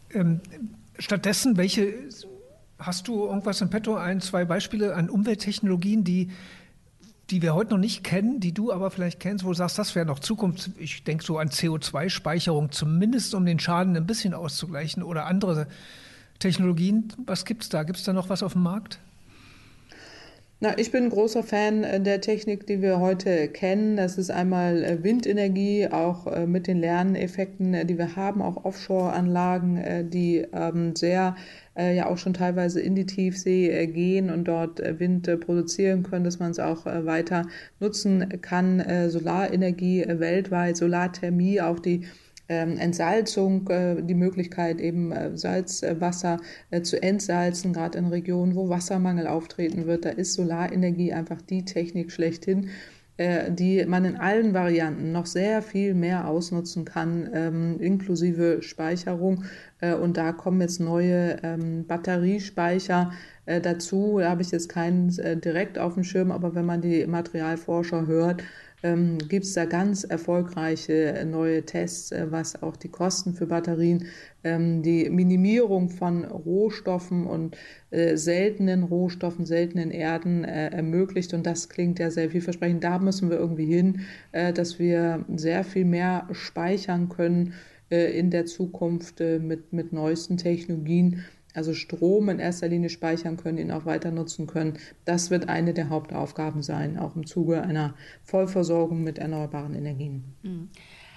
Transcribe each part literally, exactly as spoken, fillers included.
Ähm, stattdessen, welche, hast du irgendwas in petto, ein, zwei Beispiele an Umwelttechnologien, die, die wir heute noch nicht kennen, die du aber vielleicht kennst, wo du sagst, das wäre noch Zukunft? Ich denke so an C O zwei Speicherung, zumindest um den Schaden ein bisschen auszugleichen, oder andere Technologien. Was gibt es da? Gibt es da noch was auf dem Markt? Na, ich bin ein großer Fan äh, der Technik, die wir heute kennen. Das ist einmal äh, Windenergie, auch äh, mit den Lerneffekten, äh, die wir haben, auch Offshore-Anlagen, äh, die ähm, sehr äh, ja auch schon teilweise in die Tiefsee äh, gehen und dort äh, Wind äh, produzieren können, dass man es auch äh, weiter nutzen kann. Äh, Solarenergie äh, weltweit, Solarthermie, auch die Ähm, Entsalzung, äh, die Möglichkeit eben äh, Salzwasser äh, zu entsalzen, gerade in Regionen, wo Wassermangel auftreten wird. Da ist Solarenergie einfach die Technik schlechthin, äh, die man in allen Varianten noch sehr viel mehr ausnutzen kann, ähm, inklusive Speicherung. Äh, und da kommen jetzt neue ähm, Batteriespeicher äh, dazu. Da habe ich jetzt keinen äh, direkt auf dem Schirm, aber wenn man die Materialforscher hört, ähm, gibt es da ganz erfolgreiche neue Tests, äh, was auch die Kosten für Batterien, ähm, die Minimierung von Rohstoffen und äh, seltenen Rohstoffen, seltenen Erden äh, ermöglicht. Und das klingt ja sehr vielversprechend. Da müssen wir irgendwie hin, äh, dass wir sehr viel mehr speichern können äh, in der Zukunft äh, mit, mit neuesten Technologien. Also Strom in erster Linie speichern können, ihn auch weiter nutzen können. Das wird eine der Hauptaufgaben sein, auch im Zuge einer Vollversorgung mit erneuerbaren Energien. Mhm.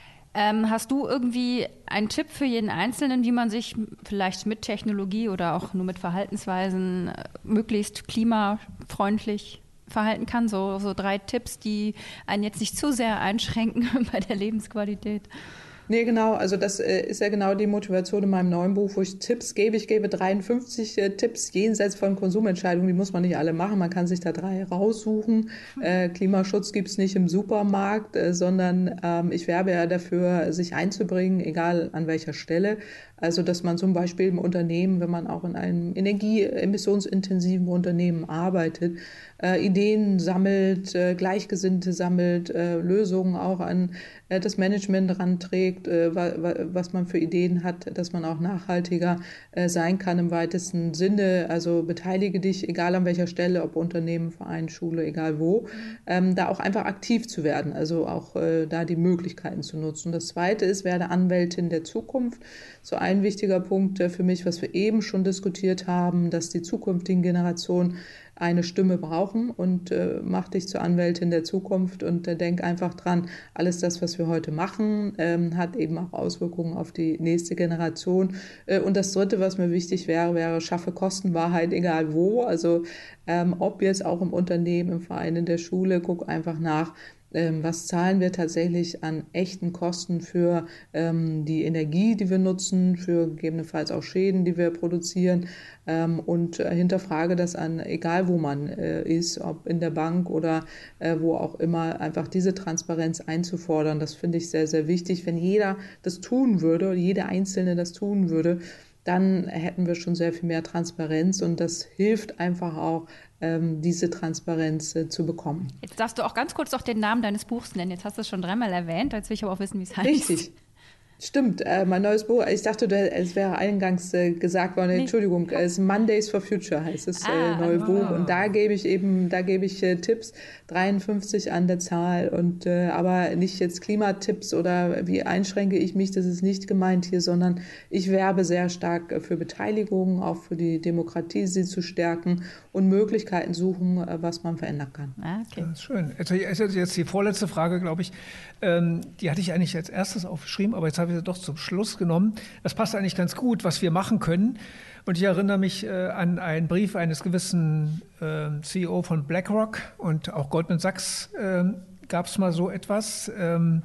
Ähm, hast du irgendwie einen Tipp für jeden Einzelnen, wie man sich vielleicht mit Technologie oder auch nur mit Verhaltensweisen äh, möglichst klimafreundlich verhalten kann? So, so drei Tipps, die einen jetzt nicht zu sehr einschränken bei der Lebensqualität. Nee, genau. Also das äh, ist ja genau die Motivation in meinem neuen Buch, wo ich Tipps gebe. Ich gebe dreiundfünfzig äh, Tipps jenseits von Konsumentscheidungen. Die muss man nicht alle machen. Man kann sich da drei raussuchen. Äh, Klimaschutz gibt's nicht im Supermarkt, äh, sondern ähm, ich werbe ja dafür, sich einzubringen, egal an welcher Stelle. Also dass man zum Beispiel im Unternehmen, wenn man auch in einem energieemissionsintensiven Unternehmen arbeitet, äh, Ideen sammelt, äh, Gleichgesinnte sammelt, äh, Lösungen auch an äh, das Management ranträgt, äh, wa, wa, was man für Ideen hat, dass man auch nachhaltiger äh, sein kann im weitesten Sinne. Also beteilige dich, egal an welcher Stelle, ob Unternehmen, Verein, Schule, egal wo, ähm, da auch einfach aktiv zu werden, also auch äh, da die Möglichkeiten zu nutzen. Das Zweite ist, werde Anwältin der Zukunft. So ein wichtiger Punkt für mich, was wir eben schon diskutiert haben, dass die zukünftigen Generationen eine Stimme brauchen, und äh, mach dich zur Anwältin der Zukunft und äh, denk einfach dran, alles das, was wir heute machen, ähm, hat eben auch Auswirkungen auf die nächste Generation. Äh, und das Dritte, was mir wichtig wäre, wäre, schaffe Kostenwahrheit, egal wo, also ähm, ob jetzt auch im Unternehmen, im Verein, in der Schule, guck einfach nach, Ähm, was zahlen wir tatsächlich an echten Kosten für ähm, die Energie, die wir nutzen, für gegebenenfalls auch Schäden, die wir produzieren, ähm, und äh, hinterfrage das an, egal wo man äh, ist, ob in der Bank oder äh, wo auch immer, einfach diese Transparenz einzufordern. Das finde ich sehr, sehr wichtig. Wenn jeder das tun würde, jede Einzelne das tun würde, dann hätten wir schon sehr viel mehr Transparenz, und das hilft einfach auch, ähm, diese Transparenz äh, zu bekommen. Jetzt darfst du auch ganz kurz noch den Namen deines Buchs nennen. Jetzt hast du es schon dreimal erwähnt, jetzt will ich aber auch wissen, wie es heißt. Richtig. Stimmt, äh, mein neues Buch, ich dachte, es wäre eingangs äh, gesagt worden, nee. Entschuldigung, es ist Mondays for Future heißt das äh, ah, neue ah. Buch, und da gebe ich eben, da gebe ich äh, Tipps, dreiundfünfzig an der Zahl, und äh, aber nicht jetzt Klimatipps oder wie einschränke ich mich, das ist nicht gemeint hier, sondern ich werbe sehr stark für Beteiligung, auch für die Demokratie, sie zu stärken und Möglichkeiten suchen, äh, was man verändern kann. Ah, okay. Das ist schön. Jetzt, jetzt die vorletzte Frage, glaube ich, ähm, die hatte ich eigentlich als erstes aufgeschrieben, aber jetzt habe ich sie doch zum Schluss genommen. Das passt eigentlich ganz gut, was wir machen können. Und ich erinnere mich äh, an einen Brief eines gewissen äh, C E O von BlackRock, und auch Goldman Sachs äh, gab es mal so etwas. Ähm,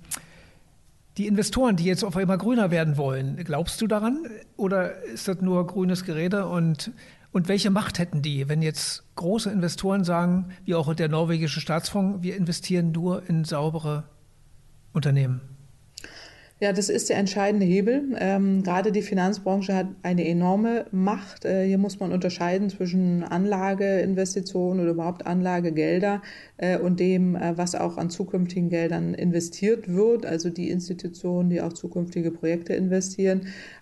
die Investoren, die jetzt auf einmal grüner werden wollen, glaubst du daran? Oder ist das nur grünes Gerede? Und, und welche Macht hätten die, wenn jetzt große Investoren sagen, wie auch der norwegische Staatsfonds, wir investieren nur in saubere Unternehmen? Ja, das ist der entscheidende Hebel. Ähm, gerade die Finanzbranche hat eine enorme Macht. Äh, hier muss man unterscheiden zwischen Anlageinvestitionen oder überhaupt Anlagegelder äh, und dem, äh, was auch an zukünftigen Geldern investiert wird, also die Institutionen, die auch zukünftige Projekte investieren.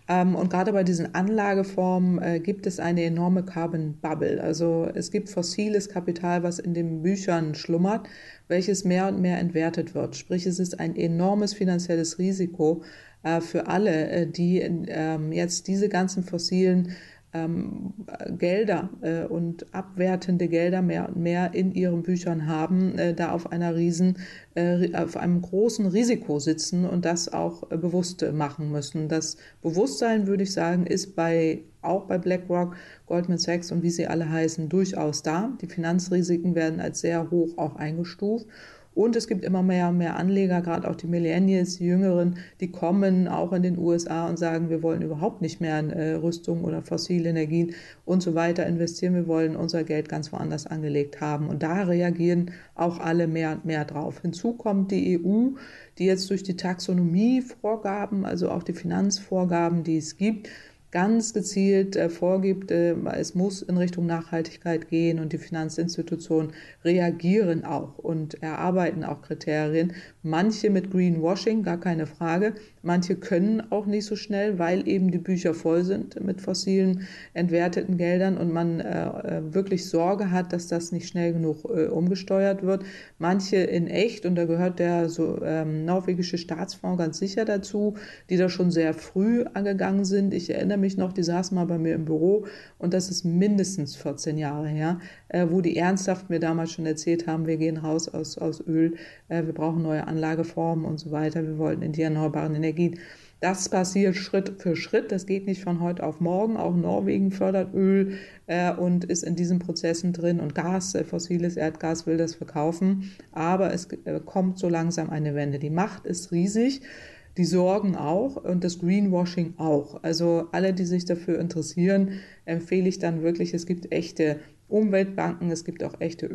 Und gerade bei diesen Anlageformen äh, gibt es eine enorme Carbon Bubble. Also es gibt fossiles Kapital, was in den Büchern schlummert, welches mehr und mehr entwertet wird. Sprich, es ist ein enormes finanzielles Risiko äh, für alle, äh, die äh, jetzt diese ganzen fossilen ähm, Gelder äh, und abwertende Gelder mehr und mehr in ihren Büchern haben, äh, da auf einer riesen, äh, auf einem großen Risiko sitzen und das auch äh, bewusst machen müssen. Das Bewusstsein, würde ich sagen, ist bei auch bei BlackRock, Goldman Sachs und wie sie alle heißen, durchaus da. Die Finanzrisiken werden als sehr hoch auch eingestuft. Und es gibt immer mehr und mehr Anleger, gerade auch die Millennials, die Jüngeren, die kommen auch in den U S A und sagen, wir wollen überhaupt nicht mehr in äh, Rüstung oder fossile Energien und so weiter investieren. Wir wollen unser Geld ganz woanders angelegt haben. Und da reagieren auch alle mehr und mehr drauf. Hinzu kommt die E U, die jetzt durch die Taxonomievorgaben, also auch die Finanzvorgaben, die es gibt, ganz gezielt äh, vorgibt, äh, es muss in Richtung Nachhaltigkeit gehen und die Finanzinstitutionen reagieren auch und erarbeiten auch Kriterien. Manche mit Greenwashing, gar keine Frage. Manche können auch nicht so schnell, weil eben die Bücher voll sind mit fossilen, entwerteten Geldern und man äh, wirklich Sorge hat, dass das nicht schnell genug äh, umgesteuert wird. Manche in echt, und da gehört der so, ähm, norwegische Staatsfonds ganz sicher dazu, die da schon sehr früh angegangen sind. Ich erinnere mich noch, die saßen mal bei mir im Büro und das ist mindestens vierzehn Jahre her, äh, wo die ernsthaft mir damals schon erzählt haben, wir gehen raus aus, aus Öl, äh, wir brauchen neue Anlageformen und so weiter, wir wollten in die erneuerbaren Energien. Das passiert Schritt für Schritt, das geht nicht von heute auf morgen. Auch Norwegen fördert Öl äh, und ist in diesen Prozessen drin und Gas, äh, fossiles Erdgas will das verkaufen, aber es äh, kommt so langsam eine Wende. Die Macht ist riesig, die Sorgen auch und das Greenwashing auch. Also alle, die sich dafür interessieren, empfehle ich dann wirklich, es gibt echte Umweltbanken, es gibt auch echte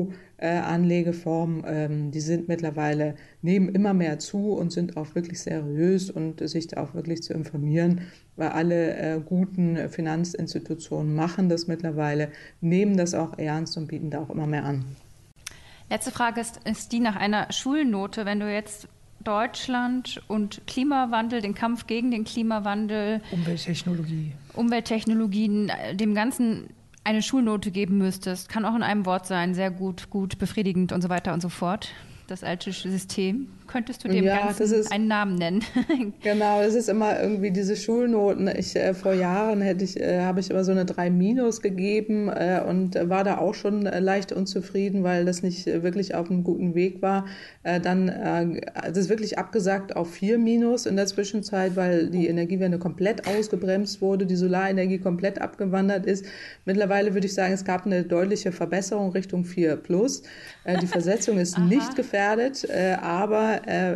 Öko-Anlegeformen, ähm, die sind mittlerweile, nehmen immer mehr zu und sind auch wirklich seriös und sich da auch wirklich zu informieren, weil alle äh, guten Finanzinstitutionen machen das mittlerweile, nehmen das auch ernst und bieten da auch immer mehr an. Letzte Frage ist, ist die nach einer Schulnote, wenn du jetzt Deutschland und Klimawandel, den Kampf gegen den Klimawandel, Umwelttechnologie, Umwelttechnologien, dem Ganzen eine Schulnote geben müsstest, kann auch in einem Wort sein, sehr gut, gut, befriedigend und so weiter und so fort, das alte System. Könntest du dem ja, Ganzen ist, einen Namen nennen? Genau, es ist immer irgendwie diese Schulnoten. Ich, äh, vor Jahren hätte ich, äh, habe ich immer so eine drei Minus gegeben äh, und war da auch schon äh, leicht unzufrieden, weil das nicht äh, wirklich auf einem guten Weg war. Äh, dann äh, das ist wirklich abgesagt auf vier Minus in der Zwischenzeit, weil die Energiewende komplett ausgebremst wurde, die Solarenergie komplett abgewandert ist. Mittlerweile würde ich sagen, es gab eine deutliche Verbesserung Richtung vier plus. Äh, die Versetzung ist nicht gefährdet, äh, aber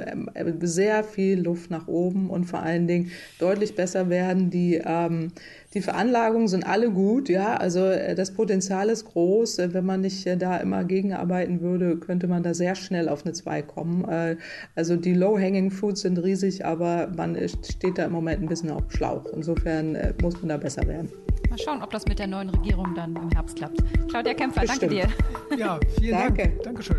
sehr viel Luft nach oben und vor allen Dingen deutlich besser werden. Die, ähm, die Veranlagungen sind alle gut, ja, also das Potenzial ist groß. Wenn man nicht da immer gegenarbeiten würde, könnte man da sehr schnell auf eine zwei kommen. Also die Low-Hanging Fruits sind riesig, aber man steht da im Moment ein bisschen auf dem Schlauch. Insofern muss man da besser werden. Mal schauen, ob das mit der neuen Regierung dann im Herbst klappt. Claudia Kämpfer, Bestimmt. Danke dir. Ja, vielen Danke. Dank. Dankeschön.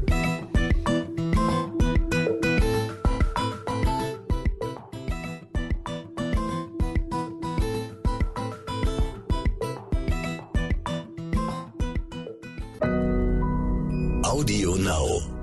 Audio Now.